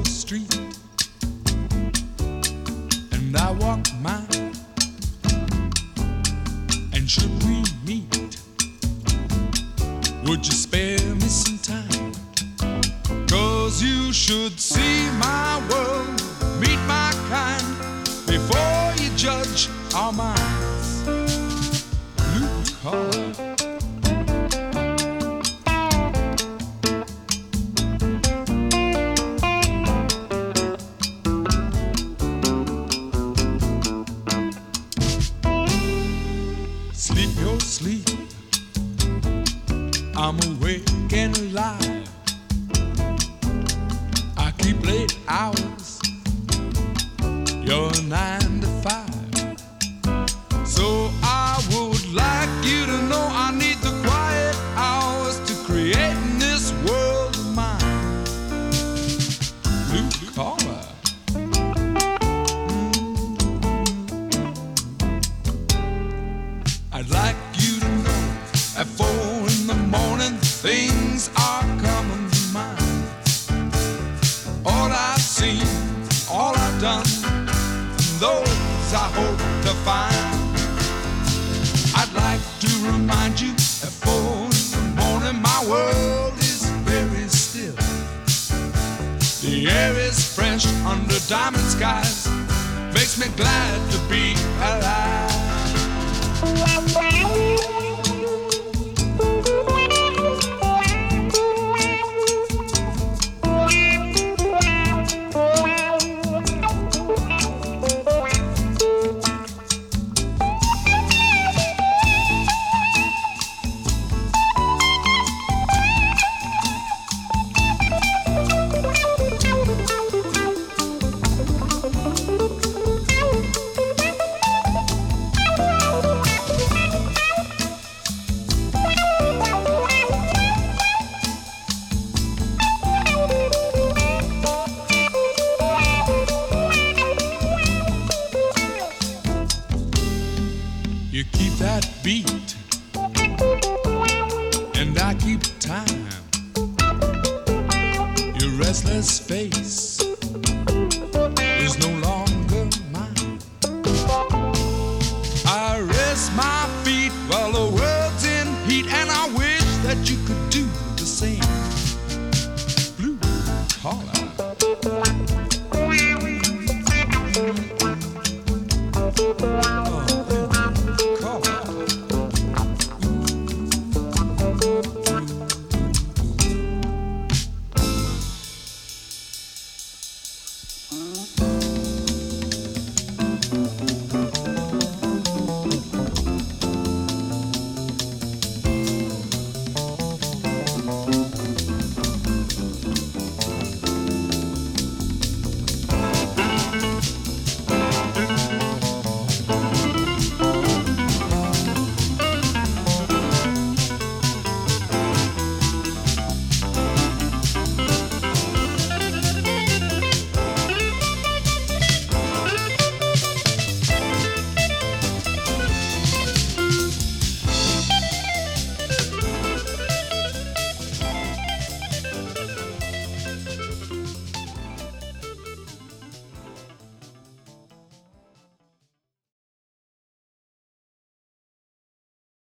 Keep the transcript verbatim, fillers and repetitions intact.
street and I walk mine. And should we meet, would you spare me some time? 'Cause you should see my world, meet my kind, before you judge our minds. Blue collar. Sleep your sleep, I'm awake and alive. I keep late hours, you're nine to five. So I would like you to know I need the quiet hours to create in this world of mine. Blue collar. I'd like you to know at four in the morning things are coming to mind. All I've seen, all I've done, and those I hope to find. I'd like to remind you at four in the morning my world is very still. The air is fresh under diamond skies, makes me glad to be alive. You keep that beat, and I keep time. Your restless face